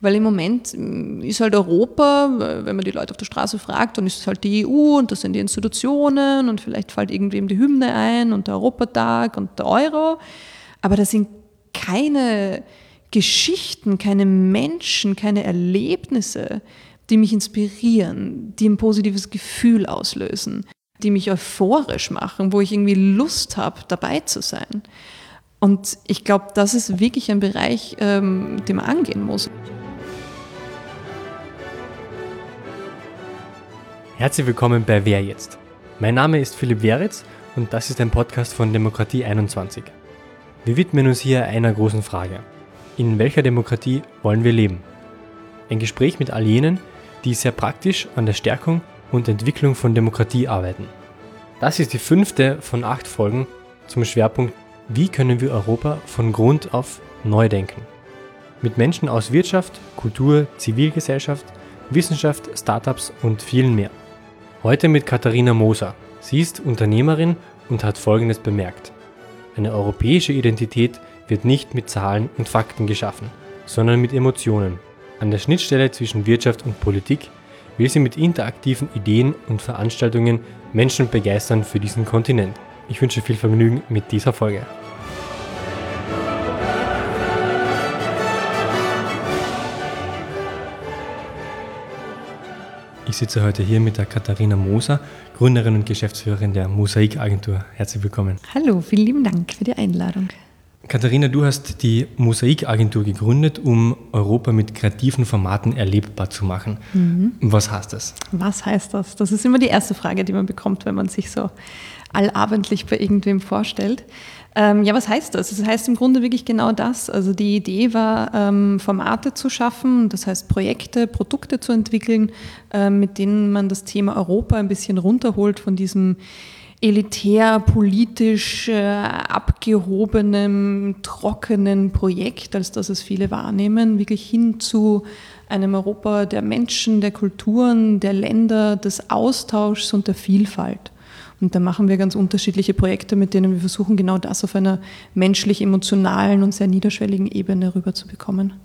Weil im Moment ist halt Europa, wenn man die Leute auf der Straße fragt, dann ist es halt die EU und das sind die Institutionen und vielleicht fällt irgendwem die Hymne ein und der Europatag und der Euro. Aber das sind keine Geschichten, keine Menschen, keine Erlebnisse, die mich inspirieren, die ein positives Gefühl auslösen, die mich euphorisch machen, wo ich irgendwie Lust habe, dabei zu sein. Und ich glaube, das ist wirklich ein Bereich, den man angehen muss. Herzlich willkommen bei Wer jetzt? Mein Name ist Philipp Weritz und das ist ein Podcast von Demokratie 21. Wir widmen uns hier einer großen Frage. In welcher Demokratie wollen wir leben? Ein Gespräch mit all jenen, die sehr praktisch an der Stärkung und Entwicklung von Demokratie arbeiten. Das ist die 5. von 8 Folgen zum Schwerpunkt Wie können wir Europa von Grund auf neu denken? Mit Menschen aus Wirtschaft, Kultur, Zivilgesellschaft, Wissenschaft, Startups und vielen mehr. Heute mit Katharina Moser. Sie ist Unternehmerin und hat Folgendes bemerkt. Eine europäische Identität wird nicht mit Zahlen und Fakten geschaffen, sondern mit Emotionen. An der Schnittstelle zwischen Wirtschaft und Politik will sie mit interaktiven Ideen und Veranstaltungen Menschen begeistern für diesen Kontinent. Ich wünsche viel Vergnügen mit dieser Folge. Ich sitze heute hier mit der Katharina Moser, Gründerin und Geschäftsführerin der Mosaik-Agentur. Herzlich willkommen. Hallo, vielen lieben Dank für die Einladung. Katharina, du hast die Mosaik-Agentur gegründet, um Europa mit kreativen Formaten erlebbar zu machen. Was heißt das? Was heißt das? Das ist immer die erste Frage, die man bekommt, wenn man sich so allabendlich bei irgendwem vorstellt. Was heißt das? Das heißt im Grunde wirklich genau das. Also die Idee war, Formate zu schaffen, das heißt Projekte, Produkte zu entwickeln, mit denen man das Thema Europa ein bisschen runterholt von diesem elitär, politisch abgehobenem, trockenen Projekt, als das es viele wahrnehmen, wirklich hin zu einem Europa der Menschen, der Kulturen, der Länder, des Austauschs und der Vielfalt. Und da machen wir ganz unterschiedliche Projekte, mit denen wir versuchen, genau das auf einer menschlich-emotionalen und sehr niederschwelligen Ebene rüberzubekommen.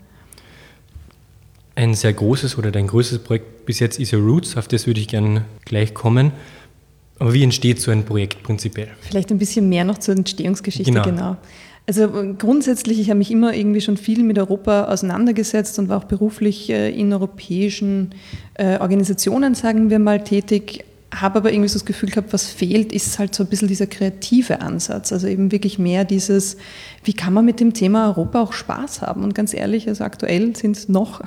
Ein sehr großes oder dein größtes Projekt bis jetzt ist ja Roots, auf das würde ich gerne gleich kommen. Aber wie entsteht so ein Projekt prinzipiell? Vielleicht ein bisschen mehr noch zur Entstehungsgeschichte, genau. Also grundsätzlich, ich habe mich immer irgendwie schon viel mit Europa auseinandergesetzt und war auch beruflich in europäischen Organisationen, sagen wir mal, tätig. Habe aber irgendwie so das Gefühl gehabt, was fehlt, ist halt so ein bisschen dieser kreative Ansatz. Also eben wirklich mehr dieses, wie kann man mit dem Thema Europa auch Spaß haben? Und ganz ehrlich, also aktuell sind es noch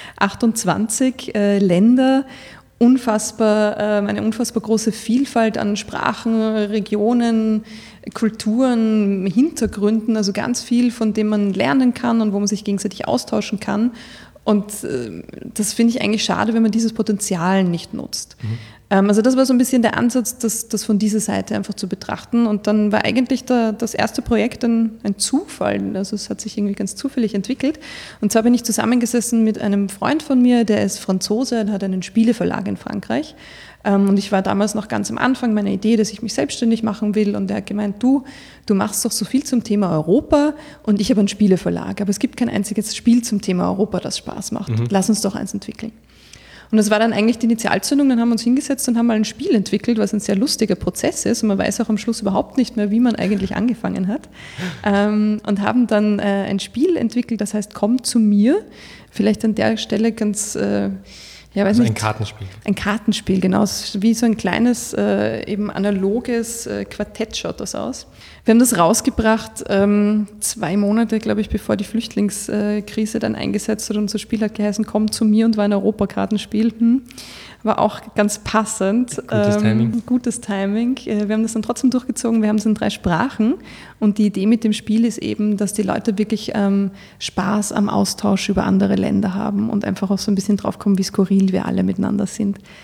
28 Länder, eine unfassbar große Vielfalt an Sprachen, Regionen, Kulturen, Hintergründen, also ganz viel, von dem man lernen kann und wo man sich gegenseitig austauschen kann. Und das finde ich eigentlich schade, wenn man dieses Potenzial nicht nutzt. Also das war so ein bisschen der Ansatz, das von dieser Seite einfach zu betrachten. Und dann war eigentlich das erste Projekt ein Zufall. Also es hat sich irgendwie ganz zufällig entwickelt. Und zwar bin ich zusammengesessen mit einem Freund von mir, der ist Franzose und hat einen Spieleverlag in Frankreich. Und ich war damals noch ganz am Anfang meiner Idee, dass ich mich selbstständig machen will. Und er hat gemeint, du machst doch so viel zum Thema Europa und ich habe einen Spieleverlag. Aber es gibt kein einziges Spiel zum Thema Europa, das Spaß macht. Lass uns doch eins entwickeln. Und das war dann eigentlich die Initialzündung, dann haben wir uns hingesetzt und haben mal ein Spiel entwickelt, was ein sehr lustiger Prozess ist und man weiß auch am Schluss überhaupt nicht mehr, wie man eigentlich angefangen hat. Und haben dann ein Spiel entwickelt, das heißt Komm zu mir. Vielleicht an der Stelle ganz... ein Kartenspiel. Ein Kartenspiel, genau. Es ist wie so ein kleines, eben analoges Quartett schaut das aus. Wir haben das rausgebracht, 2 Monate, glaube ich, bevor die Flüchtlingskrise dann eingesetzt hat. Unser Spiel hat geheißen, Komm zu mir und war ein Europakartenspiel. War auch ganz passend. Gutes Timing. Wir haben das dann trotzdem durchgezogen. Wir haben es in 3 Sprachen. Und die Idee mit dem Spiel ist eben, dass die Leute wirklich Spaß am Austausch über andere Länder haben und einfach auch so ein bisschen drauf kommen, wie skurril wir alle miteinander sind.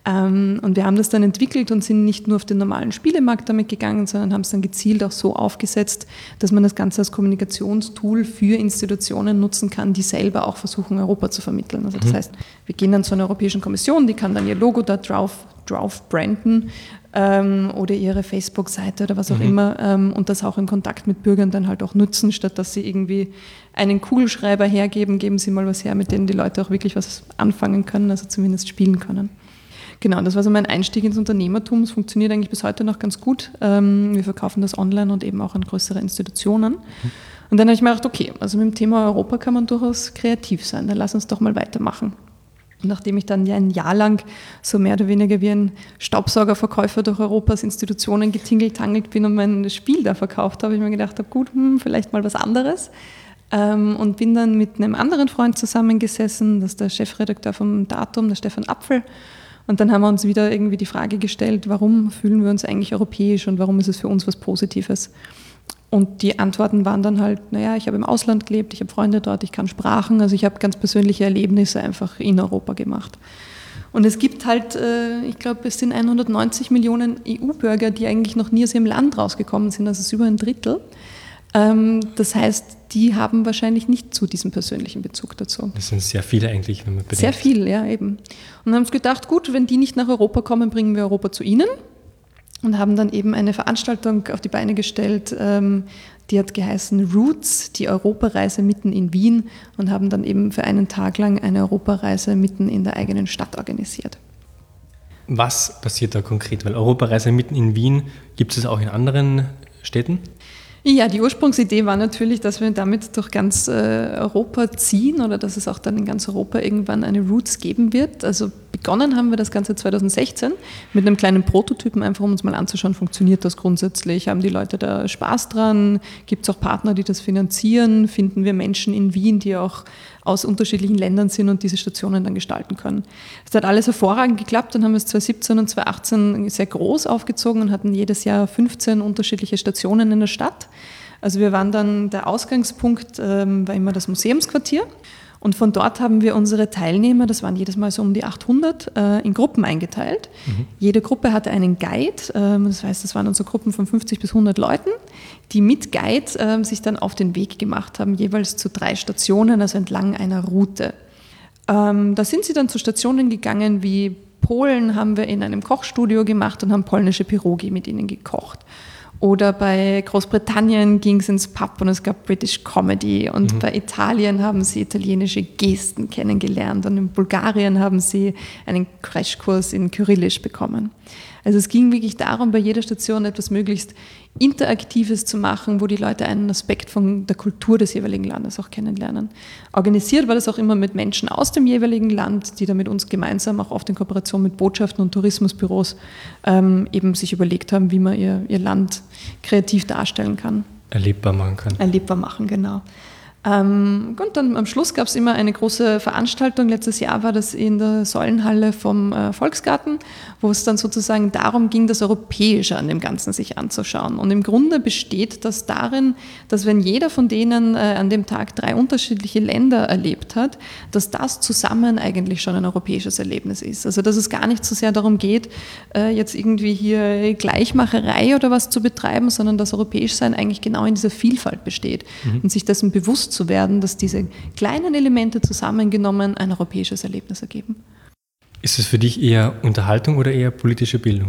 Und wir haben das dann entwickelt und sind nicht nur auf den normalen Spielemarkt damit gegangen, sondern haben es dann gezielt auch so aufgesetzt, dass man das Ganze als Kommunikationstool für Institutionen nutzen kann, die selber auch versuchen, Europa zu vermitteln. Also das heißt, wir gehen dann zu einer Europäischen Kommission, die kann dann ihr Logo da drauf branden oder ihre Facebook-Seite oder was auch immer und das auch in Kontakt mit Bürgern dann halt auch nutzen, statt dass sie irgendwie einen Kugelschreiber hergeben, geben sie mal was her, mit denen die Leute auch wirklich was anfangen können, also zumindest spielen können. Genau, das war so mein Einstieg ins Unternehmertum. Es funktioniert eigentlich bis heute noch ganz gut. Wir verkaufen das online und eben auch an größere Institutionen. Und dann habe ich mir gedacht, okay, also mit dem Thema Europa kann man durchaus kreativ sein, dann lass uns doch mal weitermachen. Und nachdem ich dann ja ein Jahr lang so mehr oder weniger wie ein Staubsaugerverkäufer durch Europas Institutionen getingelt-tangelt bin und mein Spiel da verkauft habe, ich mir gedacht, gut, vielleicht mal was anderes. Und bin dann mit einem anderen Freund zusammengesessen, das ist der Chefredakteur vom Datum, der Stefan Apfel. Und dann haben wir uns wieder irgendwie die Frage gestellt, warum fühlen wir uns eigentlich europäisch und warum ist es für uns was Positives? Und die Antworten waren dann halt, ich habe im Ausland gelebt, ich habe Freunde dort, ich kann Sprachen, also ich habe ganz persönliche Erlebnisse einfach in Europa gemacht. Und es gibt halt, ich glaube, es sind 190 Millionen EU-Bürger, die eigentlich noch nie aus ihrem Land rausgekommen sind, das ist über ein Drittel. Das heißt, die haben wahrscheinlich nicht so diesen persönlichen Bezug dazu. Das sind sehr viele eigentlich, wenn man bedenkt. Sehr viel, ja, eben. Und dann haben wir uns gedacht, gut, wenn die nicht nach Europa kommen, bringen wir Europa zu ihnen. Und haben dann eben eine Veranstaltung auf die Beine gestellt, die hat geheißen Roots, die Europareise mitten in Wien, und haben dann eben für einen Tag lang eine Europareise mitten in der eigenen Stadt organisiert. Was passiert da konkret? Weil Europareise mitten in Wien, gibt es auch in anderen Städten? Ja, die Ursprungsidee war natürlich, dass wir damit durch ganz Europa ziehen oder dass es auch dann in ganz Europa irgendwann eine Roots geben wird. Also begonnen haben wir das Ganze 2016 mit einem kleinen Prototypen, einfach um uns mal anzuschauen, funktioniert das grundsätzlich, haben die Leute da Spaß dran, gibt es auch Partner, die das finanzieren, finden wir Menschen in Wien, die auch aus unterschiedlichen Ländern sind und diese Stationen dann gestalten können. Es hat alles hervorragend geklappt, dann haben wir es 2017 und 2018 sehr groß aufgezogen und hatten jedes Jahr 15 unterschiedliche Stationen in der Stadt. Also wir waren dann, der Ausgangspunkt war immer das Museumsquartier. Und von dort haben wir unsere Teilnehmer, das waren jedes Mal so um die 800, in Gruppen eingeteilt. Jede Gruppe hatte einen Guide, das heißt, das waren unsere Gruppen von 50 bis 100 Leuten, die mit Guide sich dann auf den Weg gemacht haben, jeweils zu 3 Stationen, also entlang einer Route. Da sind sie dann zu Stationen gegangen wie Polen, haben wir in einem Kochstudio gemacht und haben polnische Pierogi mit ihnen gekocht. Oder bei Großbritannien ging es ins Pub und es gab British Comedy. Und bei Italien haben sie italienische Gesten kennengelernt. Und in Bulgarien haben sie einen Crashkurs in Kyrillisch bekommen. Also es ging wirklich darum, bei jeder Station etwas möglichst Interaktives zu machen, wo die Leute einen Aspekt von der Kultur des jeweiligen Landes auch kennenlernen. Organisiert war das auch immer mit Menschen aus dem jeweiligen Land, die da mit uns gemeinsam auch oft in Kooperation mit Botschaften und Tourismusbüros eben sich überlegt haben, wie man ihr Land kreativ darstellen kann. Erlebbar machen kann. Erlebbar machen, genau. Und dann am Schluss gab es immer eine große Veranstaltung. Letztes Jahr war das in der Säulenhalle vom Volksgarten, wo es dann sozusagen darum ging, das Europäische an dem Ganzen sich anzuschauen. Und im Grunde besteht das darin, dass wenn jeder von denen an dem Tag 3 unterschiedliche Länder erlebt hat, dass das zusammen eigentlich schon ein europäisches Erlebnis ist. Also dass es gar nicht so sehr darum geht, jetzt irgendwie hier Gleichmacherei oder was zu betreiben, sondern das Europäischsein eigentlich genau in dieser Vielfalt besteht und sich dessen bewusst zu werden, dass diese kleinen Elemente zusammengenommen ein europäisches Erlebnis ergeben. Ist es für dich eher Unterhaltung oder eher politische Bildung?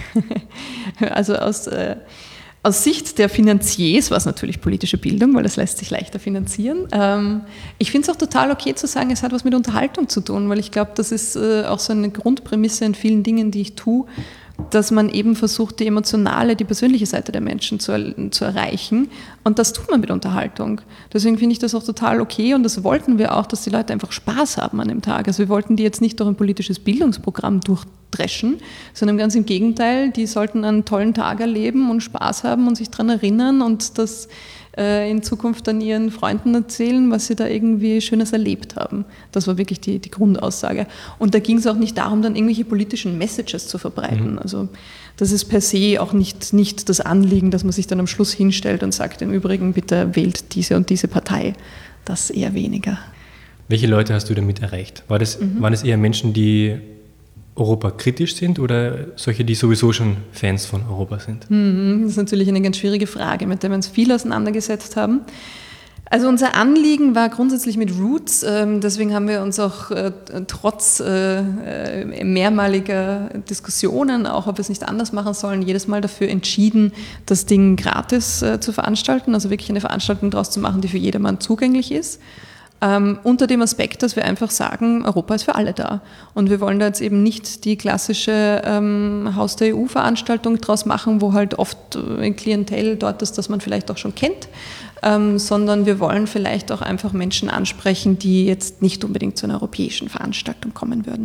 Also aus Sicht der Finanziers war es natürlich politische Bildung, weil das lässt sich leichter finanzieren. Ich finde es auch total okay zu sagen, es hat was mit Unterhaltung zu tun, weil ich glaube, das ist auch so eine Grundprämisse in vielen Dingen, die ich tue, dass man eben versucht, die emotionale, die persönliche Seite der Menschen zu erreichen. Und das tut man mit Unterhaltung. Deswegen finde ich das auch total okay und das wollten wir auch, dass die Leute einfach Spaß haben an dem Tag. Also wir wollten die jetzt nicht durch ein politisches Bildungsprogramm durchdreschen, sondern ganz im Gegenteil, die sollten einen tollen Tag erleben und Spaß haben und sich daran erinnern und das in Zukunft dann ihren Freunden erzählen, was sie da irgendwie Schönes erlebt haben. Das war wirklich die Grundaussage. Und da ging es auch nicht darum, dann irgendwelche politischen Messages zu verbreiten. Also das ist per se auch nicht das Anliegen, dass man sich dann am Schluss hinstellt und sagt, im Übrigen bitte wählt diese und diese Partei. Das eher weniger. Welche Leute hast du damit erreicht? Waren es eher Menschen, die europakritisch sind oder solche, die sowieso schon Fans von Europa sind? Das ist natürlich eine ganz schwierige Frage, mit der wir uns viel auseinandergesetzt haben. Also unser Anliegen war grundsätzlich mit Roots, deswegen haben wir uns auch trotz mehrmaliger Diskussionen, auch ob wir es nicht anders machen sollen, jedes Mal dafür entschieden, das Ding gratis zu veranstalten, also wirklich eine Veranstaltung daraus zu machen, die für jedermann zugänglich ist. Unter dem Aspekt, dass wir einfach sagen, Europa ist für alle da. Und wir wollen da jetzt eben nicht die klassische Haus der EU-Veranstaltung draus machen, wo halt oft ein Klientel dort ist, das man vielleicht auch schon kennt, sondern wir wollen vielleicht auch einfach Menschen ansprechen, die jetzt nicht unbedingt zu einer europäischen Veranstaltung kommen würden.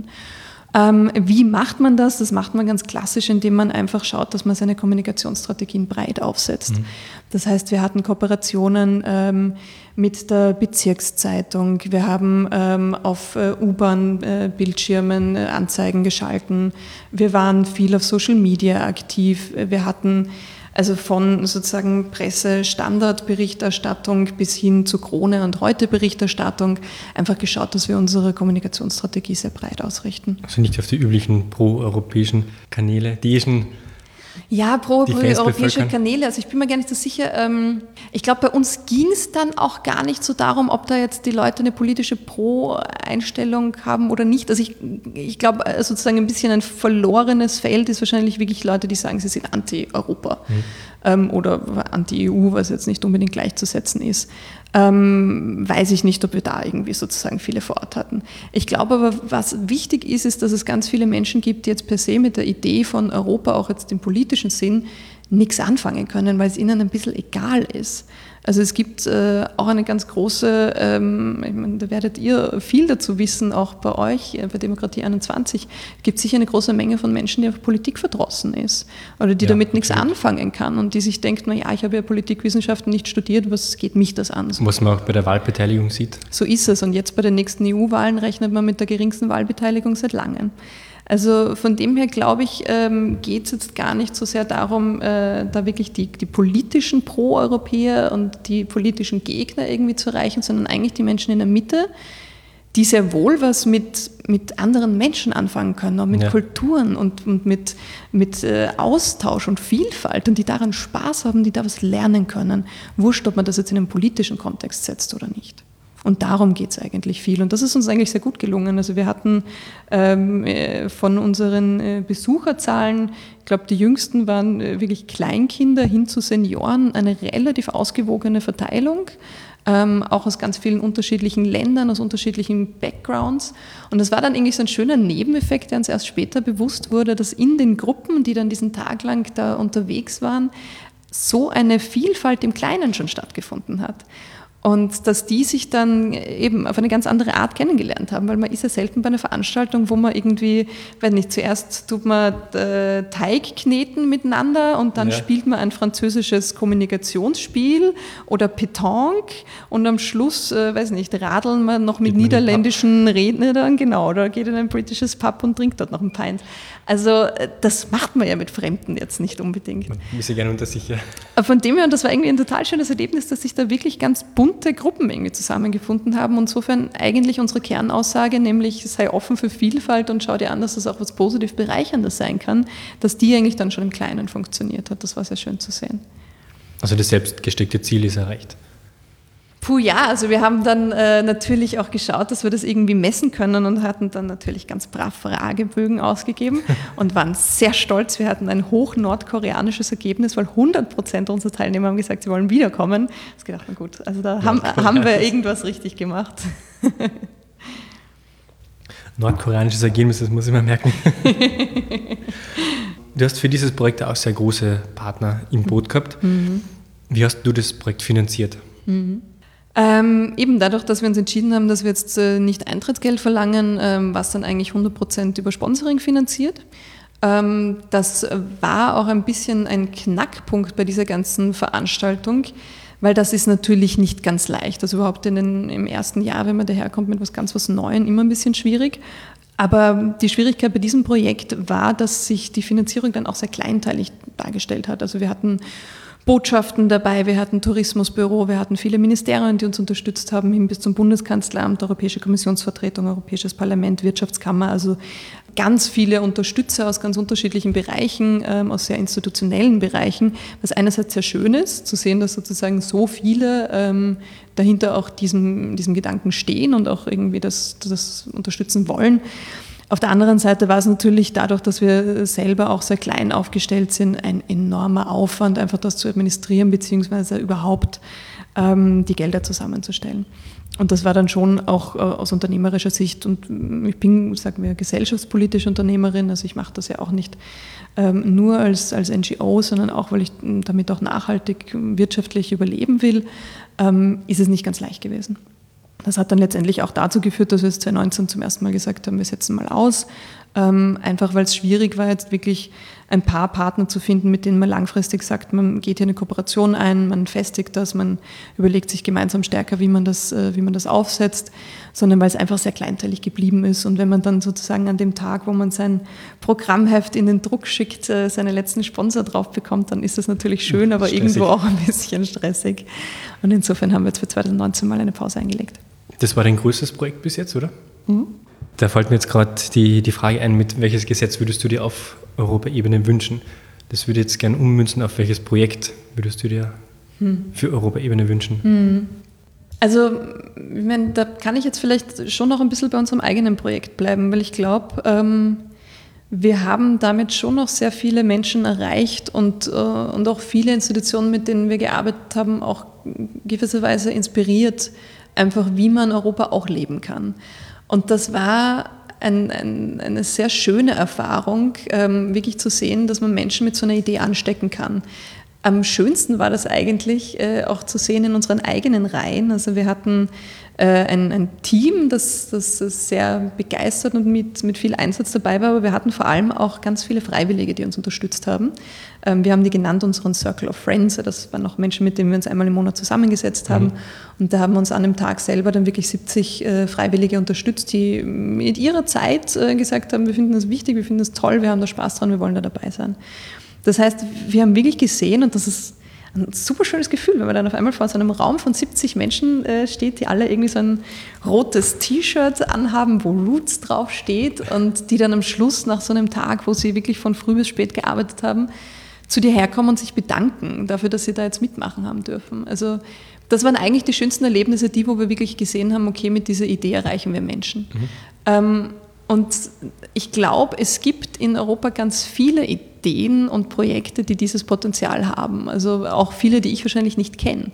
Wie macht man das? Das macht man ganz klassisch, indem man einfach schaut, dass man seine Kommunikationsstrategien breit aufsetzt. Das heißt, wir hatten Kooperationen mit der Bezirkszeitung, wir haben auf U-Bahn-Bildschirmen Anzeigen geschalten, wir waren viel auf Social Media aktiv, wir hatten also von sozusagen Presse-Standardberichterstattung bis hin zu Krone- und Heute-Berichterstattung einfach geschaut, dass wir unsere Kommunikationsstrategie sehr breit ausrichten. Also nicht auf die üblichen pro-europäischen Kanäle, die schon ja, pro-europäische Kanäle. Also ich bin mir gar nicht so sicher. Ich glaube, bei uns ging es dann auch gar nicht so darum, ob da jetzt die Leute eine politische Pro-Einstellung haben oder nicht. Also ich glaube, sozusagen ein bisschen ein verlorenes Feld ist wahrscheinlich wirklich Leute, die sagen, sie sind anti-Europa oder anti-EU, was jetzt nicht unbedingt gleichzusetzen ist. Weiß ich nicht, ob wir da irgendwie sozusagen viele vor Ort hatten. Ich glaube aber, was wichtig ist, ist, dass es ganz viele Menschen gibt, die jetzt per se mit der Idee von Europa, auch jetzt im politischen Sinn, nichts anfangen können, weil es ihnen ein bisschen egal ist. Also es gibt auch eine ganz große, ich meine, da werdet ihr viel dazu wissen, auch bei euch, bei Demokratie 21, gibt es sicher eine große Menge von Menschen, die auf Politik verdrossen ist oder die damit nichts anfangen kann und die sich denkt, naja, ich habe ja Politikwissenschaften nicht studiert, was geht mich das an? Was man auch bei der Wahlbeteiligung sieht. So ist es und jetzt bei den nächsten EU-Wahlen rechnet man mit der geringsten Wahlbeteiligung seit langem. Also von dem her, glaube ich, geht es jetzt gar nicht so sehr darum, da wirklich die politischen Pro-Europäer und die politischen Gegner irgendwie zu erreichen, sondern eigentlich die Menschen in der Mitte, die sehr wohl was mit anderen Menschen anfangen können, auch mit Kulturen und mit Austausch und Vielfalt und die daran Spaß haben, die da was lernen können. Wurscht, ob man das jetzt in einen politischen Kontext setzt oder nicht. Und darum geht es eigentlich viel. Und das ist uns eigentlich sehr gut gelungen. Also wir hatten von unseren Besucherzahlen, ich glaube, die jüngsten waren wirklich Kleinkinder hin zu Senioren, eine relativ ausgewogene Verteilung, auch aus ganz vielen unterschiedlichen Ländern, aus unterschiedlichen Backgrounds. Und das war dann irgendwie so ein schöner Nebeneffekt, der uns erst später bewusst wurde, dass in den Gruppen, die dann diesen Tag lang da unterwegs waren, so eine Vielfalt im Kleinen schon stattgefunden hat. Und dass die sich dann eben auf eine ganz andere Art kennengelernt haben, weil man ist ja selten bei einer Veranstaltung, wo man irgendwie, wenn nicht, zuerst tut man Teig kneten miteinander und dann spielt man ein französisches Kommunikationsspiel oder Pétanque und am Schluss, weiß nicht, radeln wir noch mit niederländischen Rednern, genau, oder geht in ein britisches Pub und trinkt dort noch ein Pint. Also das macht man ja mit Fremden jetzt nicht unbedingt. Man ist ja gerne unter sich, ja. Von dem her, und das war irgendwie ein total schönes Erlebnis, dass sich da wirklich ganz bunte Gruppen irgendwie zusammengefunden haben. Und insofern eigentlich unsere Kernaussage, nämlich sei offen für Vielfalt und schau dir an, dass das auch was positiv Bereicherndes sein kann, dass die eigentlich dann schon im Kleinen funktioniert hat. Das war sehr schön zu sehen. Also das selbstgesteckte Ziel ist erreicht. Puh, ja, also wir haben dann natürlich auch geschaut, dass wir das irgendwie messen können und hatten dann natürlich ganz brav Fragebögen ausgegeben und waren sehr stolz. Wir hatten ein hoch-nordkoreanisches Ergebnis, weil 100% unserer Teilnehmer haben gesagt, sie wollen wiederkommen. Ich habe gedacht, na gut, also da haben wir irgendwas richtig gemacht. Nordkoreanisches Ergebnis, das muss ich mir merken. Du hast für dieses Projekt auch sehr große Partner im Boot gehabt. Wie hast du das Projekt finanziert? Eben dadurch, dass wir uns entschieden haben, dass wir jetzt nicht Eintrittsgeld verlangen, was dann eigentlich 100% über Sponsoring finanziert. Das war auch ein bisschen ein Knackpunkt bei dieser ganzen Veranstaltung, weil das ist natürlich nicht ganz leicht. Also überhaupt im ersten Jahr, wenn man daherkommt mit was Neuem, immer ein bisschen schwierig. Aber die Schwierigkeit bei diesem Projekt war, dass sich die Finanzierung dann auch sehr kleinteilig dargestellt hat. Also wir hatten Botschaften dabei, wir hatten Tourismusbüro, wir hatten viele Ministerien, die uns unterstützt haben, hin bis zum Bundeskanzleramt, Europäische Kommissionsvertretung, Europäisches Parlament, Wirtschaftskammer, also ganz viele Unterstützer aus ganz unterschiedlichen Bereichen, aus sehr institutionellen Bereichen, was einerseits sehr schön ist, zu sehen, dass sozusagen so viele dahinter auch diesem Gedanken stehen und auch irgendwie das unterstützen wollen. Auf der anderen Seite war es natürlich dadurch, dass wir selber auch sehr klein aufgestellt sind, ein enormer Aufwand, einfach das zu administrieren, beziehungsweise überhaupt die Gelder zusammenzustellen. Und das war dann schon auch aus unternehmerischer Sicht, und ich bin, sagen wir, gesellschaftspolitische Unternehmerin, also ich mache das ja auch nicht nur als NGO, sondern auch, weil ich damit auch nachhaltig wirtschaftlich überleben will, ist es nicht ganz leicht gewesen. Das hat dann letztendlich auch dazu geführt, dass wir es 2019 zum ersten Mal gesagt haben, wir setzen mal aus, einfach weil es schwierig war, jetzt wirklich ein paar Partner zu finden, mit denen man langfristig sagt, man geht hier eine Kooperation ein, man festigt das, man überlegt sich gemeinsam stärker, wie man das aufsetzt, sondern weil es einfach sehr kleinteilig geblieben ist. Und wenn man dann sozusagen an dem Tag, wo man sein Programmheft in den Druck schickt, seine letzten Sponsor drauf bekommt, dann ist das natürlich schön, aber stressig. Irgendwo auch ein bisschen stressig. Und insofern haben wir jetzt für 2019 mal eine Pause eingelegt. Das war dein größtes Projekt bis jetzt, oder? Mhm. Da fällt mir jetzt gerade die Frage ein, mit welches Gesetz würdest du dir auf Europaebene wünschen? Das würde ich jetzt gerne ummünzen, auf welches Projekt würdest du dir für Europaebene wünschen? Also, ich meine, da kann ich jetzt vielleicht schon noch ein bisschen bei unserem eigenen Projekt bleiben, weil ich glaube, wir haben damit schon noch sehr viele Menschen erreicht und auch viele Institutionen, mit denen wir gearbeitet haben, auch gewisserweise inspiriert, einfach wie man Europa auch leben kann. Und das war eine sehr schöne Erfahrung, wirklich zu sehen, dass man Menschen mit so einer Idee anstecken kann. Am schönsten war das eigentlich auch zu sehen in unseren eigenen Reihen. Also wir hatten ein Team, das sehr begeistert und mit viel Einsatz dabei war, aber wir hatten vor allem auch ganz viele Freiwillige, die uns unterstützt haben. Wir haben die genannt unseren Circle of Friends, das waren auch Menschen, mit denen wir uns einmal im Monat zusammengesetzt haben. Und da haben wir uns an dem Tag selber dann wirklich 70 Freiwillige unterstützt, die mit ihrer Zeit gesagt haben, wir finden das wichtig, wir finden das toll, wir haben da Spaß dran, wir wollen da dabei sein. Das heißt, wir haben wirklich gesehen, und das ist ein super schönes Gefühl, wenn man dann auf einmal vor so einem Raum von 70 Menschen steht, die alle irgendwie so ein rotes T-Shirt anhaben, wo Roots draufsteht, und die dann am Schluss nach so einem Tag, wo sie wirklich von früh bis spät gearbeitet haben, zu dir herkommen und sich bedanken dafür, dass sie da jetzt mitmachen haben dürfen. Also das waren eigentlich die schönsten Erlebnisse, die, wo wir wirklich gesehen haben, okay, mit dieser Idee erreichen wir Menschen. Und ich glaube, es gibt in Europa ganz viele Ideen und Projekte, die dieses Potenzial haben. Also auch viele, die ich wahrscheinlich nicht kenne.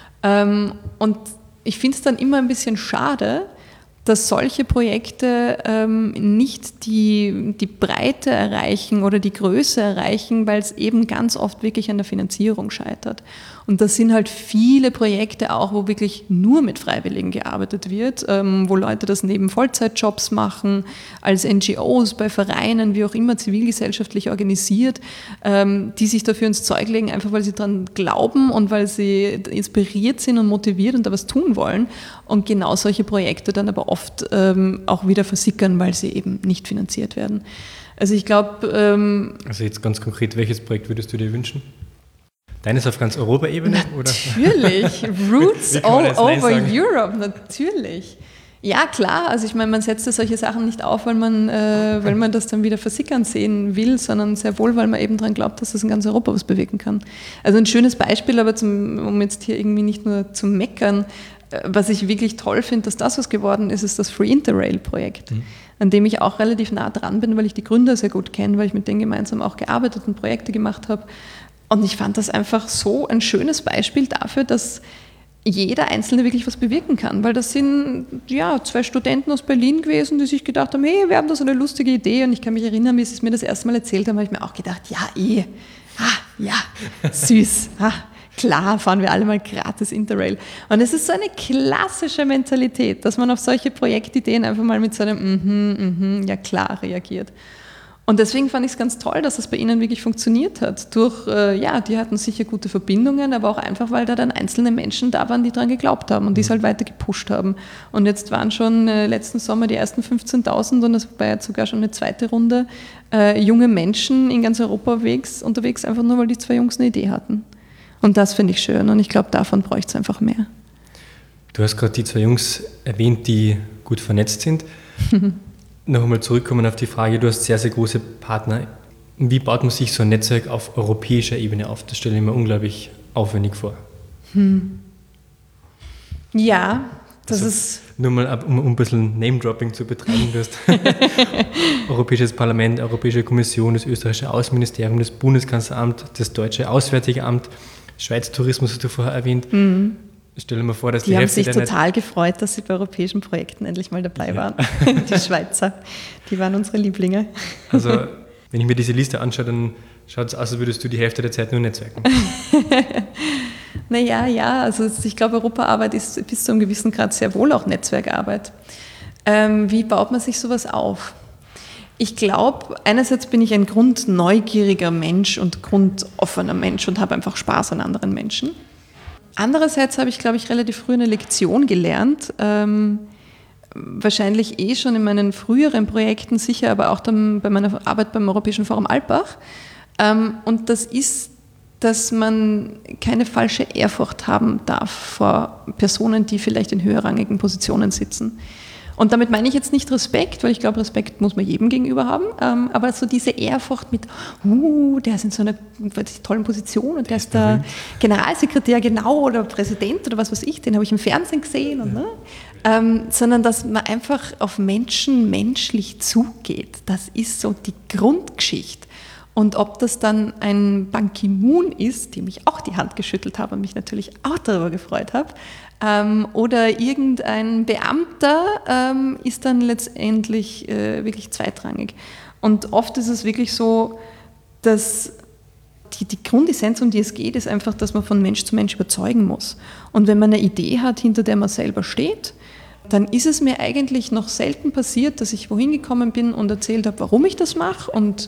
Und ich finde es dann immer ein bisschen schade, dass solche Projekte nicht die Breite erreichen oder die Größe erreichen, weil es eben ganz oft wirklich an der Finanzierung scheitert. Und das sind halt viele Projekte auch, wo wirklich nur mit Freiwilligen gearbeitet wird, wo Leute das neben Vollzeitjobs machen, als NGOs, bei Vereinen, wie auch immer, zivilgesellschaftlich organisiert, die sich dafür ins Zeug legen, einfach weil sie daran glauben und weil sie inspiriert sind und motiviert und da was tun wollen. Und genau solche Projekte dann aber oft auch wieder versickern, weil sie eben nicht finanziert werden. Also ich glaube... also jetzt ganz konkret, welches Projekt würdest du dir wünschen? Deines auf ganz Europaebene? Natürlich, Roots all over Europe, natürlich. Ja, klar, also ich meine, man setzt ja solche Sachen nicht auf, weil man das dann wieder versickern sehen will, sondern sehr wohl, weil man eben daran glaubt, dass das in ganz Europa was bewegen kann. Also ein schönes Beispiel, aber um jetzt hier irgendwie nicht nur zu meckern, was ich wirklich toll finde, dass das was geworden ist, ist das Free Interrail-Projekt, an dem ich auch relativ nah dran bin, weil ich die Gründer sehr gut kenne, weil ich mit denen gemeinsam auch gearbeitet und Projekte gemacht habe. Und ich fand das einfach so ein schönes Beispiel dafür, dass jeder Einzelne wirklich was bewirken kann, weil das sind ja 2 Studenten aus Berlin gewesen, die sich gedacht haben, hey, wir haben da so eine lustige Idee, und ich kann mich erinnern, wie sie es mir das erste Mal erzählt haben, habe ich mir auch gedacht, süß, klar, fahren wir alle mal gratis Interrail. Und es ist so eine klassische Mentalität, dass man auf solche Projektideen einfach mal mit so einem ja klar reagiert. Und deswegen fand ich es ganz toll, dass das bei Ihnen wirklich funktioniert hat. Die hatten sicher gute Verbindungen, aber auch einfach, weil da dann einzelne Menschen da waren, die dran geglaubt haben und die es halt weiter gepusht haben. Und jetzt waren schon letzten Sommer die ersten 15.000 und es war jetzt sogar schon eine zweite Runde junge Menschen in ganz Europa unterwegs, einfach nur, weil die 2 Jungs eine Idee hatten. Und das finde ich schön und ich glaube, davon bräuchte es einfach mehr. Du hast gerade die 2 Jungs erwähnt, die gut vernetzt sind. Noch einmal zurückkommen auf die Frage, du hast sehr, sehr große Partner. Wie baut man sich so ein Netzwerk auf europäischer Ebene auf? Das stelle ich mir unglaublich aufwendig vor. Ja, das also, ist... Nur mal, um ein bisschen Name-Dropping zu betreiben, du hast Europäisches Parlament, Europäische Kommission, das österreichische Außenministerium, das Bundeskanzleramt, das deutsche Auswärtige Amt, Schweiz Tourismus hast du vorher erwähnt. Stell dir mal vor, dass die haben sich total gefreut, dass sie bei europäischen Projekten endlich mal dabei waren. Die Schweizer, die waren unsere Lieblinge. Also, wenn ich mir diese Liste anschaue, dann schaut es aus, als würdest du die Hälfte der Zeit nur netzwerken. Naja, ja, also ich glaube, Europaarbeit ist bis zu einem gewissen Grad sehr wohl auch Netzwerkarbeit. Wie baut man sich sowas auf? Ich glaube, einerseits bin ich ein grundneugieriger Mensch und grundoffener Mensch und habe einfach Spaß an anderen Menschen. Andererseits habe ich, glaube ich, relativ früh eine Lektion gelernt, wahrscheinlich schon in meinen früheren Projekten, sicher aber auch dann bei meiner Arbeit beim Europäischen Forum Alpbach. Und das ist, dass man keine falsche Ehrfurcht haben darf vor Personen, die vielleicht in höherrangigen Positionen sitzen. Und damit meine ich jetzt nicht Respekt, weil ich glaube, Respekt muss man jedem gegenüber haben, aber so diese Ehrfurcht mit, der ist in so einer tollen Position und der ist der Generalsekretär genau oder Präsident oder was weiß ich, den habe ich im Fernsehen gesehen. Und, sondern dass man einfach auf Menschen menschlich zugeht. Das ist so die Grundgeschichte. Und ob das dann ein Ban Ki-moon ist, dem ich auch die Hand geschüttelt habe und mich natürlich auch darüber gefreut habe, oder irgendein Beamter, ist dann letztendlich wirklich zweitrangig. Und oft ist es wirklich so, dass die Grundessenz, um die es geht, ist einfach, dass man von Mensch zu Mensch überzeugen muss. Und wenn man eine Idee hat, hinter der man selber steht, dann ist es mir eigentlich noch selten passiert, dass ich wohin gekommen bin und erzählt habe, warum ich das mache und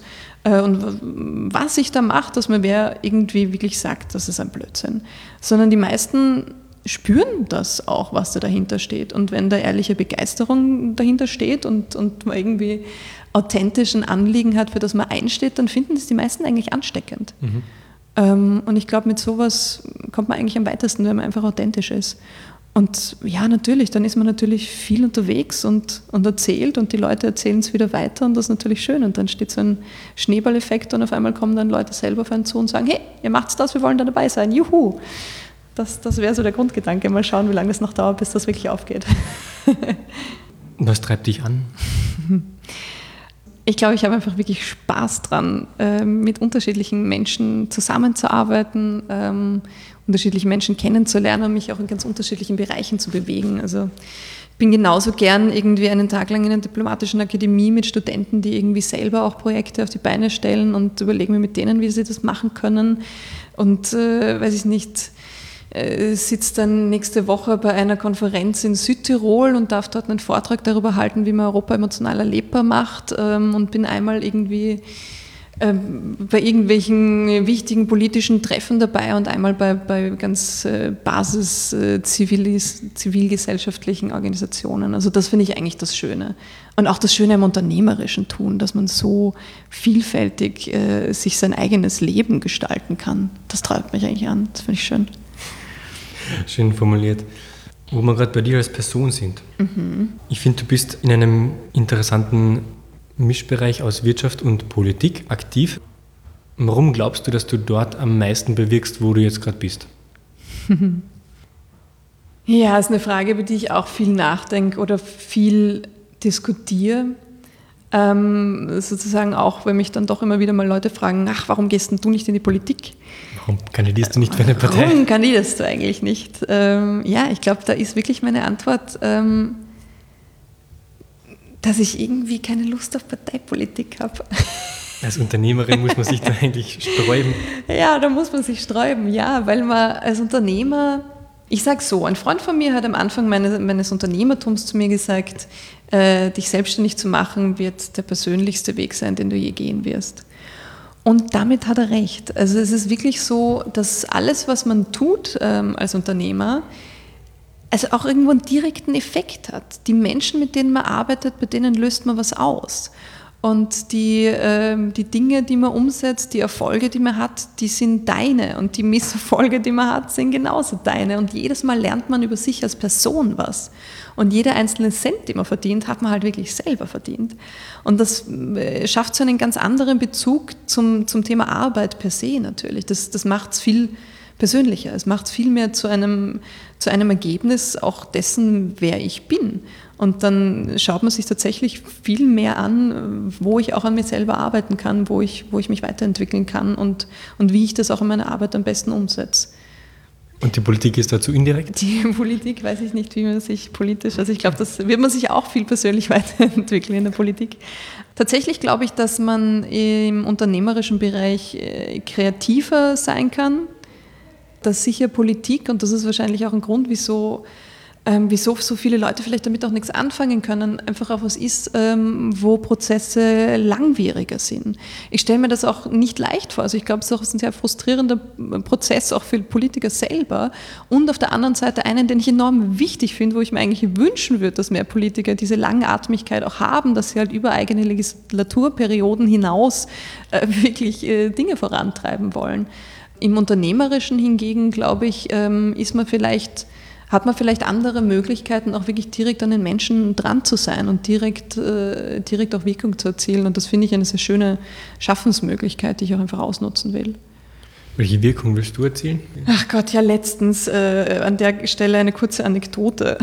was ich da mache, dass mir wer irgendwie wirklich sagt, das ist ein Blödsinn. Sondern die meisten spüren das auch, was da dahinter steht. Und wenn da ehrliche Begeisterung dahinter steht und man irgendwie authentischen Anliegen hat, für das man einsteht, dann finden das die meisten eigentlich ansteckend. Und ich glaube, mit sowas kommt man eigentlich am weitesten, wenn man einfach authentisch ist. Und ja, natürlich, dann ist man natürlich viel unterwegs und erzählt und die Leute erzählen es wieder weiter und das ist natürlich schön. Und dann steht so ein Schneeballeffekt und auf einmal kommen dann Leute selber auf einen zu und sagen, hey, ihr macht's das, wir wollen da dabei sein, juhu. Das wäre so der Grundgedanke. Mal schauen, wie lange es noch dauert, bis das wirklich aufgeht. Was treibt dich an? Ich glaube, ich habe einfach wirklich Spaß dran, mit unterschiedlichen Menschen zusammenzuarbeiten, unterschiedliche Menschen kennenzulernen und mich auch in ganz unterschiedlichen Bereichen zu bewegen. Also ich bin genauso gern irgendwie einen Tag lang in einer diplomatischen Akademie mit Studenten, die irgendwie selber auch Projekte auf die Beine stellen und überlegen mir mit denen, wie sie das machen können. Und weiß ich nicht, sitze dann nächste Woche bei einer Konferenz in Südtirol und darf dort einen Vortrag darüber halten, wie man Europa emotional erlebbar macht, und bin einmal irgendwie bei irgendwelchen wichtigen politischen Treffen dabei und einmal bei ganz zivilgesellschaftlichen Organisationen. Also das finde ich eigentlich das Schöne. Und auch das Schöne am unternehmerischen Tun, dass man so vielfältig sich sein eigenes Leben gestalten kann. Das treibt mich eigentlich an, das finde ich schön. Schön formuliert. Wo wir gerade bei dir als Person sind. Ich finde, du bist in einem interessanten Mischbereich aus Wirtschaft und Politik aktiv. Warum glaubst du, dass du dort am meisten bewirkst, wo du jetzt gerade bist? Ja, das ist eine Frage, über die ich auch viel nachdenke oder viel diskutiere. Sozusagen auch, wenn mich dann doch immer wieder mal Leute fragen, warum gehst denn du nicht in die Politik? Warum kandidierst du nicht für eine Partei? Warum kandidierst du eigentlich nicht? Ja, ich glaube, da ist wirklich meine Antwort, dass ich irgendwie keine Lust auf Parteipolitik habe. Als Unternehmerin muss man sich da eigentlich sträuben. Ja, da muss man sich sträuben, ja, weil man als Unternehmer, ich sage so, ein Freund von mir hat am Anfang meines Unternehmertums zu mir gesagt, dich selbstständig zu machen, wird der persönlichste Weg sein, den du je gehen wirst. Und damit hat er recht. Also es ist wirklich so, dass alles, was man tut als Unternehmer, also auch irgendwo einen direkten Effekt hat. Die Menschen, mit denen man arbeitet, bei denen löst man was aus. Und die Dinge, die man umsetzt, die Erfolge, die man hat, die sind deine. Und die Misserfolge, die man hat, sind genauso deine. Und jedes Mal lernt man über sich als Person was. Und jeder einzelne Cent, den man verdient, hat man halt wirklich selber verdient. Und das schafft so einen ganz anderen Bezug zum Thema Arbeit per se natürlich. Das macht es viel persönlicher. Es macht es viel mehr zu einem Ergebnis auch dessen, wer ich bin. Und dann schaut man sich tatsächlich viel mehr an, wo ich auch an mir selber arbeiten kann, wo ich mich weiterentwickeln kann und wie ich das auch in meiner Arbeit am besten umsetze. Und die Politik ist dazu indirekt? Die Politik, weiß ich nicht, wie man sich politisch, also ich glaube, das wird man sich auch viel persönlich weiterentwickeln in der Politik. Tatsächlich glaube ich, dass man im unternehmerischen Bereich kreativer sein kann, dass sicher Politik, und das ist wahrscheinlich auch ein Grund, wieso so viele Leute vielleicht damit auch nichts anfangen können, einfach auch was ist, wo Prozesse langwieriger sind. Ich stelle mir das auch nicht leicht vor. Also ich glaube, es ist auch ein sehr frustrierender Prozess, auch für Politiker selber. Und auf der anderen Seite einen, den ich enorm wichtig finde, wo ich mir eigentlich wünschen würde, dass mehr Politiker diese Langatmigkeit auch haben, dass sie halt über eigene Legislaturperioden hinaus wirklich Dinge vorantreiben wollen. Im Unternehmerischen hingegen, glaube ich, hat man vielleicht andere Möglichkeiten, auch wirklich direkt an den Menschen dran zu sein und direkt auch Wirkung zu erzielen. Und das finde ich eine sehr schöne Schaffensmöglichkeit, die ich auch einfach ausnutzen will. Welche Wirkung willst du erzielen? Ach Gott, ja, letztens an der Stelle eine kurze Anekdote.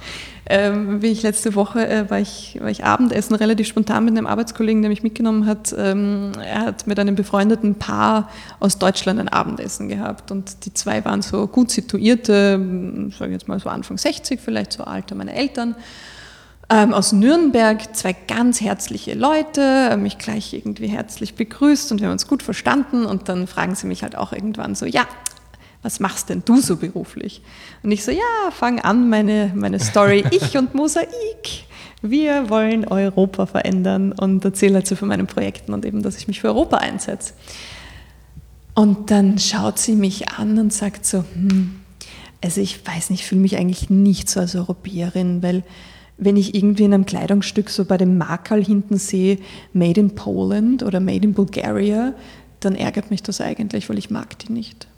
Wie ich letzte Woche war ich Abendessen relativ spontan mit einem Arbeitskollegen, der mich mitgenommen hat. Er hat mit einem befreundeten Paar aus Deutschland ein Abendessen gehabt und die zwei waren so gut situierte, sage ich jetzt mal so Anfang 60, vielleicht so Alter meiner Eltern, aus Nürnberg, zwei ganz herzliche Leute, haben mich gleich irgendwie herzlich begrüßt und wir haben uns gut verstanden und dann fragen sie mich halt auch irgendwann so, ja, was machst denn du so beruflich? Und ich so, ja, fang an, meine Story, ich und Mosaik, wir wollen Europa verändern und erzähle halt so von meinen Projekten und eben, dass ich mich für Europa einsetze. Und dann schaut sie mich an und sagt so, also ich weiß nicht, ich fühle mich eigentlich nicht so als Europäerin, weil wenn ich irgendwie in einem Kleidungsstück so bei dem Makerl hinten sehe, Made in Poland oder Made in Bulgaria, dann ärgert mich das eigentlich, weil ich mag die nicht.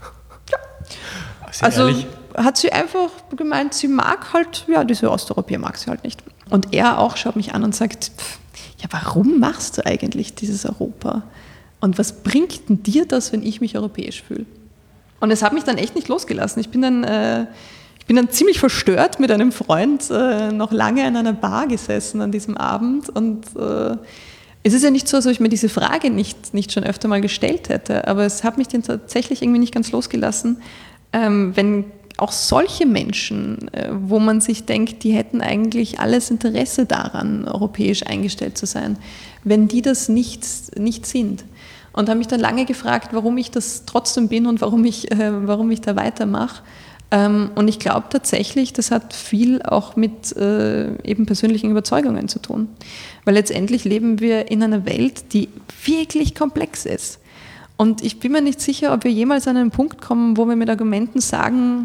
Also hat sie einfach gemeint, sie mag halt, ja, diese Osteuropäer mag sie halt nicht. Und er auch schaut mich an und sagt, ja, warum machst du eigentlich dieses Europa? Und was bringt denn dir das, wenn ich mich europäisch fühle? Und es hat mich dann echt nicht losgelassen. Ich bin dann ziemlich verstört mit einem Freund noch lange in einer Bar gesessen an diesem Abend und es ist ja nicht so, als ob ich mir diese Frage nicht schon öfter mal gestellt hätte, aber es hat mich dann tatsächlich irgendwie nicht ganz losgelassen, wenn auch solche Menschen, wo man sich denkt, die hätten eigentlich alles Interesse daran, europäisch eingestellt zu sein, wenn die das nicht sind. Und habe mich dann lange gefragt, warum ich das trotzdem bin und warum ich da weitermache. Und ich glaube tatsächlich, das hat viel auch mit eben persönlichen Überzeugungen zu tun. Weil letztendlich leben wir in einer Welt, die wirklich komplex ist. Und ich bin mir nicht sicher, ob wir jemals an einen Punkt kommen, wo wir mit Argumenten sagen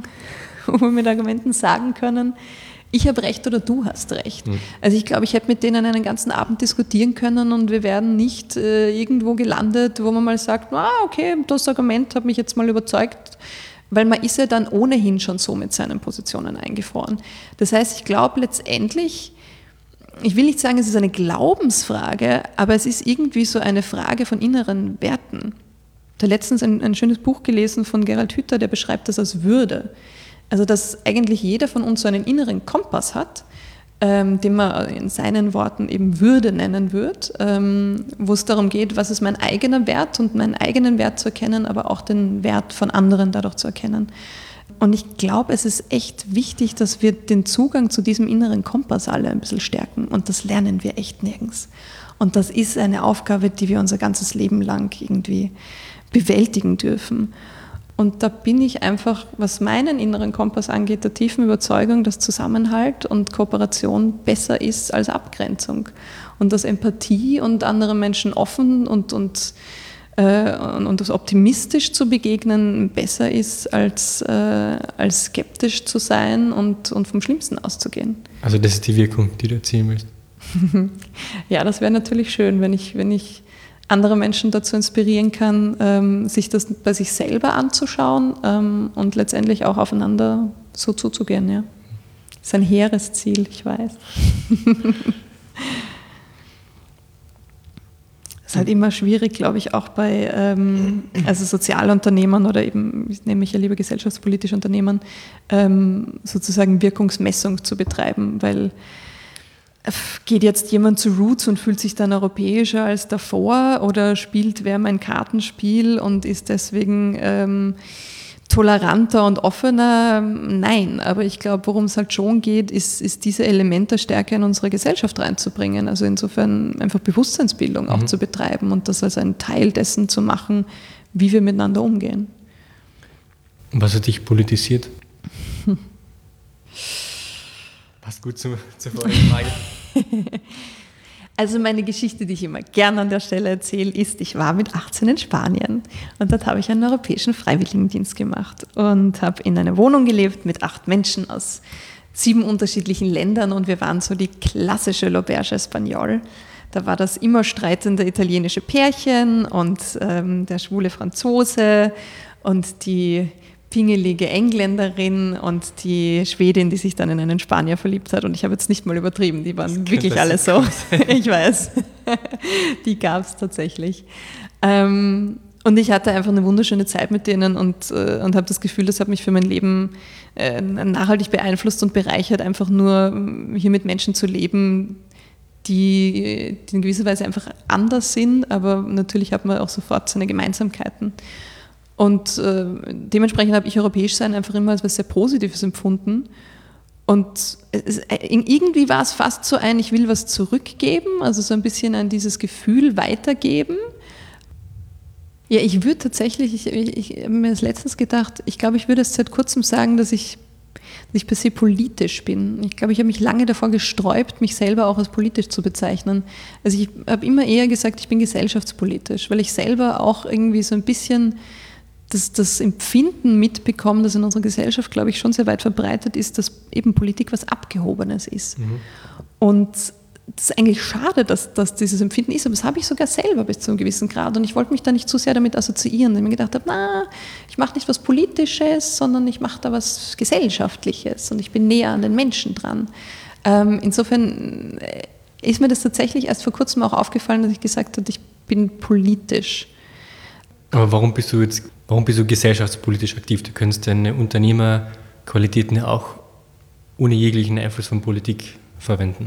können, ich habe recht oder du hast recht. Also ich glaube, ich hätte mit denen einen ganzen Abend diskutieren können und wir wären nicht irgendwo gelandet, wo man mal sagt, okay, das Argument hat mich jetzt mal überzeugt, weil man ist ja dann ohnehin schon so mit seinen Positionen eingefroren. Das heißt, ich glaube letztendlich, ich will nicht sagen, es ist eine Glaubensfrage, aber es ist irgendwie so eine Frage von inneren Werten. Ich habe letztens ein schönes Buch gelesen von Gerald Hüther, der beschreibt das als Würde. Also, dass eigentlich jeder von uns so einen inneren Kompass hat, den man in seinen Worten eben Würde nennen wird, wo es darum geht, was ist mein eigener Wert und meinen eigenen Wert zu erkennen, aber auch den Wert von anderen dadurch zu erkennen. Und ich glaube, es ist echt wichtig, dass wir den Zugang zu diesem inneren Kompass alle ein bisschen stärken und das lernen wir echt nirgends. Und das ist eine Aufgabe, die wir unser ganzes Leben lang irgendwie bewältigen dürfen. Und da bin ich einfach, was meinen inneren Kompass angeht, der tiefen Überzeugung, dass Zusammenhalt und Kooperation besser ist als Abgrenzung. Und dass Empathie und anderen Menschen offen und optimistisch zu begegnen besser ist, als skeptisch zu sein und vom Schlimmsten auszugehen. Also das ist die Wirkung, die du erzielen willst? Ja, das wäre natürlich schön, wenn ich andere Menschen dazu inspirieren kann, sich das bei sich selber anzuschauen und letztendlich auch aufeinander so zuzugehen. Ja. Das ist ein hehres Ziel, ich weiß. Das ist halt immer schwierig, glaube ich, auch bei also Sozialunternehmern oder eben, ich nenne mich ja lieber gesellschaftspolitische Unternehmen, sozusagen Wirkungsmessung zu betreiben, weil geht jetzt jemand zu Roots und fühlt sich dann europäischer als davor oder spielt wer mein Kartenspiel und ist deswegen toleranter und offener? Nein, aber ich glaube, worum es halt schon geht, ist diese Elementarstärke in unsere Gesellschaft reinzubringen. Also insofern einfach Bewusstseinsbildung auch zu betreiben und das als einen Teil dessen zu machen, wie wir miteinander umgehen. Was hat dich politisiert? Passt gut zur vorigen Frage. Also meine Geschichte, die ich immer gerne an der Stelle erzähle, ist, ich war mit 18 in Spanien und dort habe ich einen europäischen Freiwilligendienst gemacht und habe in einer Wohnung gelebt mit 8 Menschen aus 7 unterschiedlichen Ländern und wir waren so die klassische L'Auberge Espagnole. Da war das immer streitende italienische Pärchen und der schwule Franzose und die pingelige Engländerin und die Schwedin, die sich dann in einen Spanier verliebt hat. Und ich habe jetzt nicht mal übertrieben, die waren wirklich alle so. Ich weiß, die gab es tatsächlich. Und ich hatte einfach eine wunderschöne Zeit mit denen und habe das Gefühl, das hat mich für mein Leben nachhaltig beeinflusst und bereichert, einfach nur hier mit Menschen zu leben, die in gewisser Weise einfach anders sind, aber natürlich hat man auch sofort seine Gemeinsamkeiten. Und dementsprechend habe ich europäisch sein einfach immer als etwas sehr Positives empfunden. Und irgendwie war es fast so ich will was zurückgeben, also so ein bisschen an dieses Gefühl weitergeben. Ja, ich würde tatsächlich, ich habe mir das letztens gedacht, ich glaube, ich würde es seit kurzem sagen, dass ich per se politisch bin. Ich glaube, ich habe mich lange davor gesträubt, mich selber auch als politisch zu bezeichnen. Also ich habe immer eher gesagt, ich bin gesellschaftspolitisch, weil ich selber auch irgendwie so ein bisschen das Empfinden mitbekommen, das in unserer Gesellschaft, glaube ich, schon sehr weit verbreitet ist, dass eben Politik was Abgehobenes ist. Und das ist eigentlich schade, dass dieses Empfinden ist, aber das habe ich sogar selber bis zu einem gewissen Grad und ich wollte mich da nicht zu sehr damit assoziieren, weil ich mir gedacht habe, ich mache nicht was Politisches, sondern ich mache da was Gesellschaftliches und ich bin näher an den Menschen dran. Insofern ist mir das tatsächlich erst vor kurzem auch aufgefallen, dass ich gesagt habe, ich bin politisch. Aber warum bist du gesellschaftspolitisch aktiv? Du könntest deine Unternehmerqualitäten ja auch ohne jeglichen Einfluss von Politik verwenden.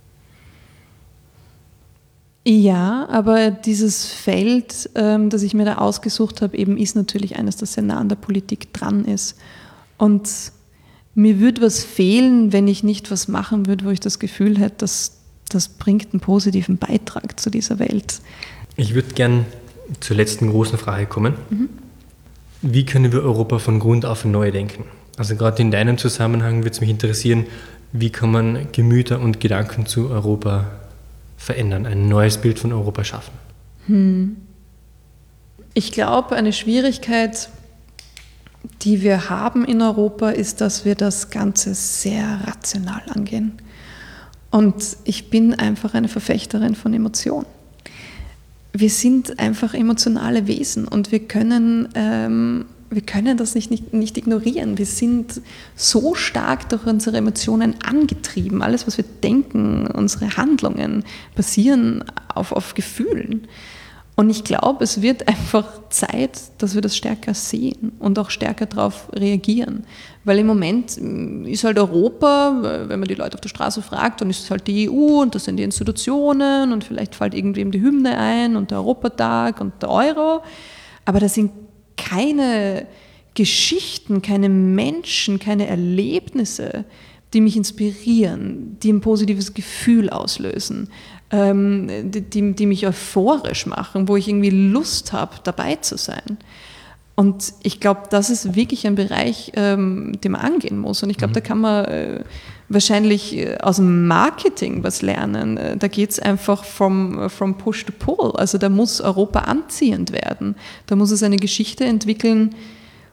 Ja, aber dieses Feld, das ich mir da ausgesucht habe, eben ist natürlich eines, das sehr nah an der Politik dran ist. Und mir würde was fehlen, wenn ich nicht was machen würde, wo ich das Gefühl hätte, das bringt einen positiven Beitrag zu dieser Welt. Ich würde gern zur letzten großen Frage kommen. Wie können wir Europa von Grund auf neu denken? Also gerade in deinem Zusammenhang würde es mich interessieren, wie kann man Gemüter und Gedanken zu Europa verändern, ein neues Bild von Europa schaffen? Ich glaube, eine Schwierigkeit, die wir haben in Europa, ist, dass wir das Ganze sehr rational angehen. Und ich bin einfach eine Verfechterin von Emotionen. Wir sind einfach emotionale Wesen und wir können das nicht ignorieren. Wir sind so stark durch unsere Emotionen angetrieben. Alles, was wir denken, unsere Handlungen basieren auf Gefühlen. Und ich glaube, es wird einfach Zeit, dass wir das stärker sehen und auch stärker darauf reagieren. Weil im Moment ist halt Europa, wenn man die Leute auf der Straße fragt, dann ist es halt die EU und das sind die Institutionen und vielleicht fällt irgendwem die Hymne ein und der Europatag und der Euro. Aber das sind keine Geschichten, keine Menschen, keine Erlebnisse, die mich inspirieren, die ein positives Gefühl auslösen, die mich euphorisch machen, wo ich irgendwie Lust habe, dabei zu sein. Und ich glaube, das ist wirklich ein Bereich, den man angehen muss. Und ich glaube, da kann man wahrscheinlich aus dem Marketing was lernen. Da geht es einfach from push to pull. Also da muss Europa anziehend werden. Da muss es eine Geschichte entwickeln,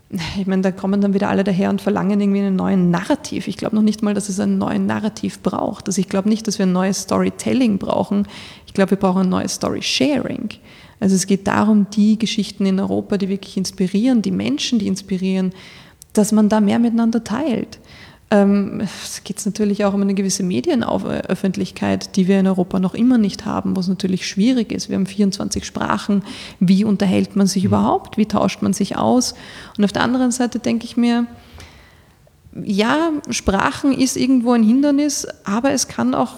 ich meine, da kommen dann wieder alle daher und verlangen irgendwie einen neuen Narrativ. Ich glaube noch nicht mal, dass es einen neuen Narrativ braucht. Also ich glaube nicht, dass wir ein neues Storytelling brauchen. Ich glaube, wir brauchen ein neues Story-Sharing. Also es geht darum, die Geschichten in Europa, die wirklich inspirieren, die Menschen, die inspirieren, dass man da mehr miteinander teilt. Es geht natürlich auch um eine gewisse Medienöffentlichkeit, die wir in Europa noch immer nicht haben, wo es natürlich schwierig ist. Wir haben 24 Sprachen. Wie unterhält man sich überhaupt? Wie tauscht man sich aus? Und auf der anderen Seite denke ich mir, ja, Sprachen ist irgendwo ein Hindernis, aber es kann auch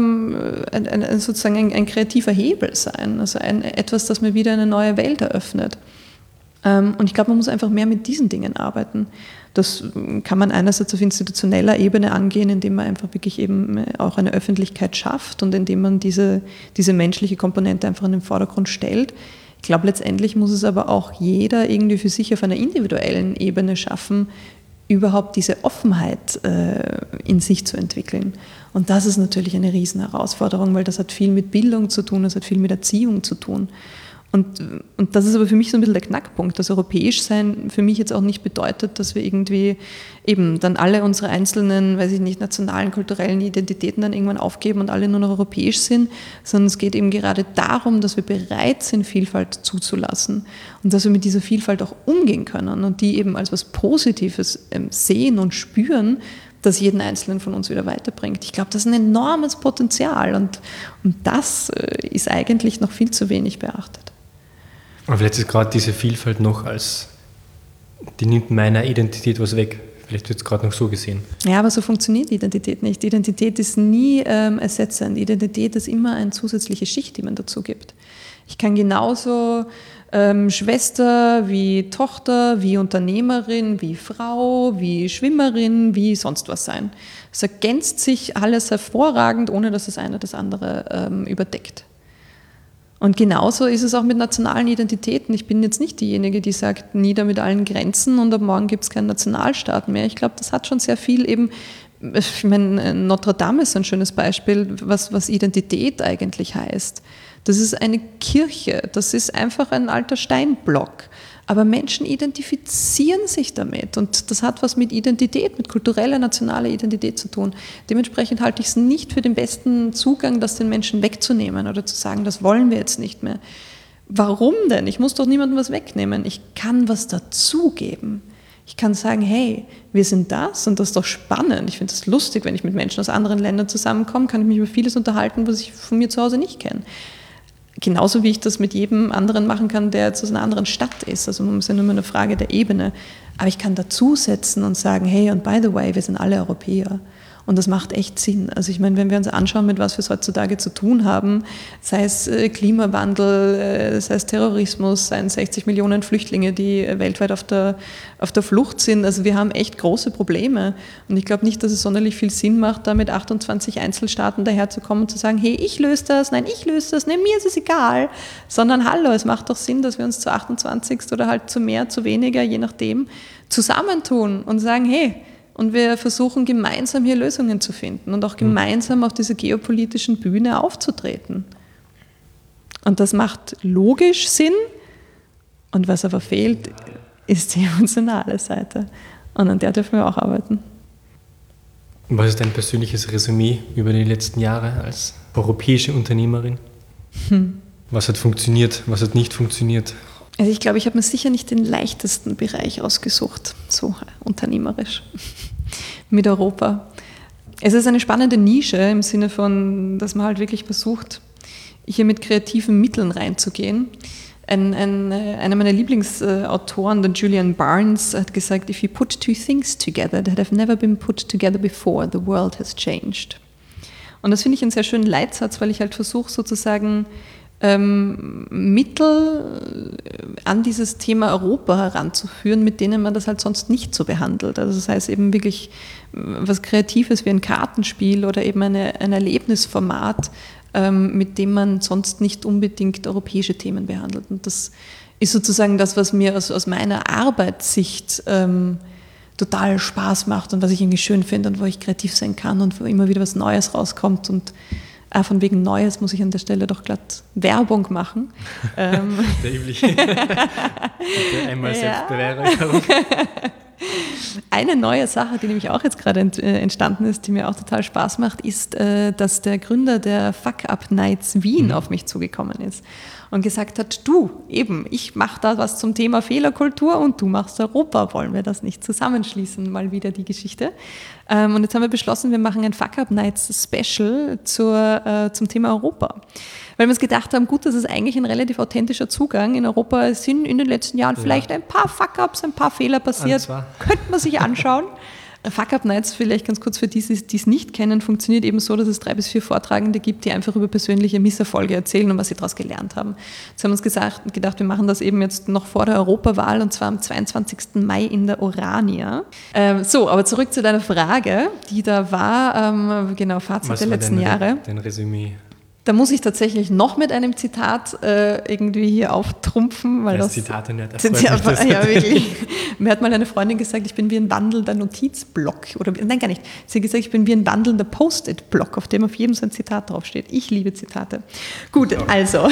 sozusagen ein kreativer Hebel sein, also etwas, das mir wieder eine neue Welt eröffnet. Und ich glaube, man muss einfach mehr mit diesen Dingen arbeiten. Das kann man einerseits auf institutioneller Ebene angehen, indem man einfach wirklich eben auch eine Öffentlichkeit schafft und indem man diese menschliche Komponente einfach in den Vordergrund stellt. Ich glaube, letztendlich muss es aber auch jeder irgendwie für sich auf einer individuellen Ebene schaffen, überhaupt diese Offenheit in sich zu entwickeln. Und das ist natürlich eine Riesenherausforderung, weil das hat viel mit Bildung zu tun, das hat viel mit Erziehung zu tun. Und das ist aber für mich so ein bisschen der Knackpunkt. Das Europäischsein für mich jetzt auch nicht bedeutet, dass wir irgendwie eben dann alle unsere einzelnen, weiß ich nicht, nationalen, kulturellen Identitäten dann irgendwann aufgeben und alle nur noch europäisch sind, sondern es geht eben gerade darum, dass wir bereit sind, Vielfalt zuzulassen und dass wir mit dieser Vielfalt auch umgehen können und die eben als was Positives sehen und spüren, das jeden Einzelnen von uns wieder weiterbringt. Ich glaube, das ist ein enormes Potenzial und das ist eigentlich noch viel zu wenig beachtet. Aber vielleicht ist gerade diese Vielfalt noch die nimmt meiner Identität was weg. Vielleicht wird es gerade noch so gesehen. Ja, aber so funktioniert Identität nicht. Identität ist nie ersetzend. Identität ist immer eine zusätzliche Schicht, die man dazu gibt. Ich kann genauso Schwester wie Tochter, wie Unternehmerin, wie Frau, wie Schwimmerin, wie sonst was sein. Es ergänzt sich alles hervorragend, ohne dass das eine das andere überdeckt. Und genauso ist es auch mit nationalen Identitäten. Ich bin jetzt nicht diejenige, die sagt, nieder mit allen Grenzen und ab morgen gibt es keinen Nationalstaat mehr. Ich glaube, das hat schon sehr viel eben, ich meine, Notre Dame ist ein schönes Beispiel, was Identität eigentlich heißt. Das ist eine Kirche, das ist einfach ein alter Steinblock. Aber Menschen identifizieren sich damit und das hat was mit Identität, mit kultureller, nationaler Identität zu tun. Dementsprechend halte ich es nicht für den besten Zugang, das den Menschen wegzunehmen oder zu sagen, das wollen wir jetzt nicht mehr. Warum denn? Ich muss doch niemandem was wegnehmen. Ich kann was dazugeben. Ich kann sagen, hey, wir sind das und das ist doch spannend. Ich finde es lustig, wenn ich mit Menschen aus anderen Ländern zusammenkomme, kann ich mich über vieles unterhalten, was ich von mir zu Hause nicht kenne. Genauso wie ich das mit jedem anderen machen kann, der jetzt aus einer anderen Stadt ist. Also es ist ja nur eine Frage der Ebene. Aber ich kann dazusetzen und sagen, hey, und by the way, wir sind alle Europäer. Und das macht echt Sinn. Also ich meine, wenn wir uns anschauen, mit was wir heutzutage zu tun haben, sei es Klimawandel, sei es Terrorismus, seien 60 Millionen Flüchtlinge, die weltweit auf der Flucht sind. Also wir haben echt große Probleme. Und ich glaube nicht, dass es sonderlich viel Sinn macht, da mit 28 Einzelstaaten daherzukommen und zu sagen, hey, ich löse das, nein, ich löse das, nein, mir ist es egal. Sondern hallo, es macht doch Sinn, dass wir uns zu 28 oder halt zu mehr, zu weniger, je nachdem, zusammentun und sagen, hey, und wir versuchen gemeinsam hier Lösungen zu finden und auch gemeinsam auf dieser geopolitischen Bühne aufzutreten. Und das macht logisch Sinn. Und was aber fehlt, ist die emotionale Seite. Und an der dürfen wir auch arbeiten. Was ist dein persönliches Resümee über die letzten Jahre als europäische Unternehmerin? Was hat funktioniert, was hat nicht funktioniert? Also ich glaube, ich habe mir sicher nicht den leichtesten Bereich ausgesucht, so unternehmerisch, mit Europa. Es ist eine spannende Nische im Sinne von, dass man halt wirklich versucht, hier mit kreativen Mitteln reinzugehen. Einer meiner Lieblingsautoren, der Julian Barnes, hat gesagt, if you put two things together that have never been put together before, the world has changed. Und das finde ich einen sehr schönen Leitsatz, weil ich halt versuche sozusagen Mittel an dieses Thema Europa heranzuführen, mit denen man das halt sonst nicht so behandelt. Also das heißt eben wirklich was Kreatives wie ein Kartenspiel oder eben ein Erlebnisformat, mit dem man sonst nicht unbedingt europäische Themen behandelt. Und das ist sozusagen das, was mir aus meiner Arbeitssicht total Spaß macht und was ich irgendwie schön finde und wo ich kreativ sein kann und wo immer wieder was Neues rauskommt und Von wegen Neues muss ich an der Stelle doch glatt Werbung machen. Der übliche. Einmal Selbstbeweihräucherung. Eine neue Sache, die nämlich auch jetzt gerade entstanden ist, die mir auch total Spaß macht, ist, dass der Gründer der Fuck-Up-Nights Wien auf mich zugekommen ist und gesagt hat, du, eben, ich mache da was zum Thema Fehlerkultur und du machst Europa, wollen wir das nicht zusammenschließen, mal wieder die Geschichte. Und jetzt haben wir beschlossen, wir machen ein Fuck-Up-Nights-Special zum Thema Europa. Weil wir uns gedacht haben, gut, das ist eigentlich ein relativ authentischer Zugang. In Europa sind in den letzten Jahren vielleicht ein paar Fuck-Ups, ein paar Fehler passiert. Könnte man sich anschauen. Fuck-Up-Nights, vielleicht ganz kurz für die es nicht kennen, funktioniert eben so, dass es 3 bis 4 Vortragende gibt, die einfach über persönliche Misserfolge erzählen und was sie daraus gelernt haben. Jetzt haben wir uns gedacht, wir machen das eben jetzt noch vor der Europawahl und zwar am 22. Mai in der Orania. Aber zurück zu deiner Frage, die da war, Fazit der letzten Jahre. Dein Resümee. Da muss ich tatsächlich noch mit einem Zitat irgendwie hier auftrumpfen. Weil Zitate nicht. Ja, wirklich. Mir hat mal eine Freundin gesagt, ich bin wie ein wandelnder Notizblock. Nein, gar nicht. Sie hat gesagt, ich bin wie ein wandelnder Post-it-Block, auf dem auf jedem so ein Zitat draufsteht. Ich liebe Zitate. Gut, also.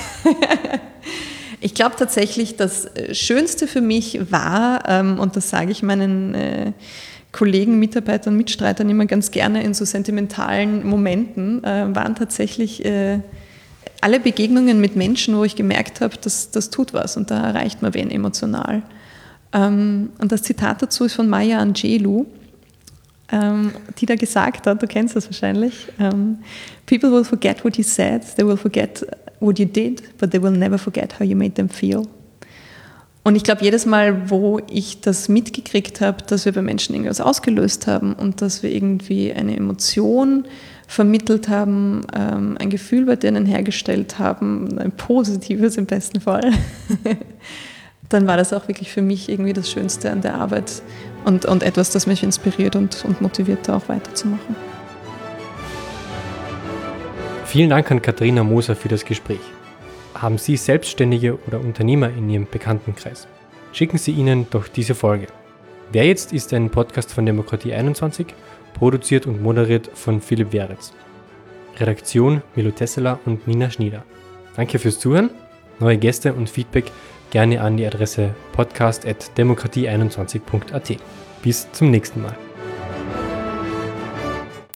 Ich glaube tatsächlich, das Schönste für mich war, und das sage ich meinen Kollegen, Mitarbeitern, Mitstreitern immer ganz gerne in so sentimentalen Momenten, waren tatsächlich alle Begegnungen mit Menschen, wo ich gemerkt habe, das tut was und da erreicht man wen emotional. Und das Zitat dazu ist von Maya Angelou, die da gesagt hat, du kennst das wahrscheinlich, People will forget what you said, they will forget what you did, but they will never forget how you made them feel. Und ich glaube, jedes Mal, wo ich das mitgekriegt habe, dass wir bei Menschen irgendwas ausgelöst haben und dass wir irgendwie eine Emotion vermittelt haben, ein Gefühl bei denen hergestellt haben, ein positives im besten Fall, dann war das auch wirklich für mich irgendwie das Schönste an der Arbeit und etwas, das mich inspiriert und motiviert, da auch weiterzumachen. Vielen Dank an Katharina Moser für das Gespräch. Haben Sie Selbstständige oder Unternehmer in Ihrem Bekanntenkreis? Schicken Sie ihnen doch diese Folge. Wer jetzt ist ein Podcast von Demokratie 21, produziert und moderiert von Philipp Weritz. Redaktion Milo Tesseler und Nina Schnieder. Danke fürs Zuhören. Neue Gäste und Feedback gerne an die Adresse podcast@demokratie21.at. Bis zum nächsten Mal.